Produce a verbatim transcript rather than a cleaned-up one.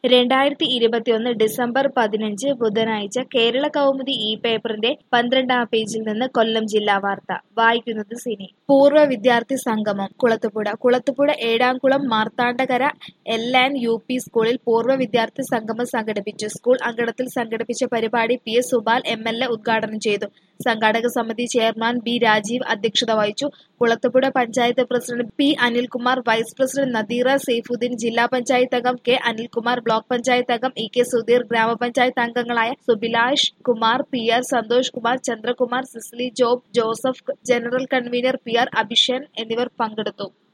രണ്ടായിരത്തി ഇരുപത്തിയൊന്ന് ഡിസംബർ പതിനഞ്ച് ബുധനാഴ്ച കേരള കൗമുദി ഈ പേപ്പറിന്റെ പന്ത്രണ്ടാം പേജിൽ നിന്ന് കൊല്ലം ജില്ലാ വാർത്ത വായിക്കുന്നത് സിനി. പൂർവ്വ വിദ്യാർത്ഥി സംഗമം Kulathupuzha Kulathupuzha Ezhamkulam Marthandakara L and U P സ്കൂളിൽ പൂർവ്വ വിദ്യാർത്ഥി സംഗമം സംഘടിപ്പിച്ചു. സ്കൂൾ അങ്കണത്തിൽ സംഘടിപ്പിച്ച പരിപാടി P S Subal M L A ഉദ്ഘാടനം ചെയ്തു. സംഘാടക സമിതി ചെയർമാൻ ബി രാജീവ് അധ്യക്ഷത വഹിച്ചു. Kulathupuzha panchayat president P Anilkumar, vice president Nadeera Saifuddin, ജില്ലാ പഞ്ചായത്ത് അംഗം കെ അനിൽകുമാർ, ബ്ലോക്ക് പഞ്ചായത്ത് അംഗം ഇ കെ സുധീർ, ഗ്രാമപഞ്ചായത്ത് അംഗങ്ങളായ Subilash Kumar, P R Santhosh Kumar, Chandrakumar, Sisly Job, Joseph, general convener P R Abhishan എന്നിവർ പങ്കെടുത്തു.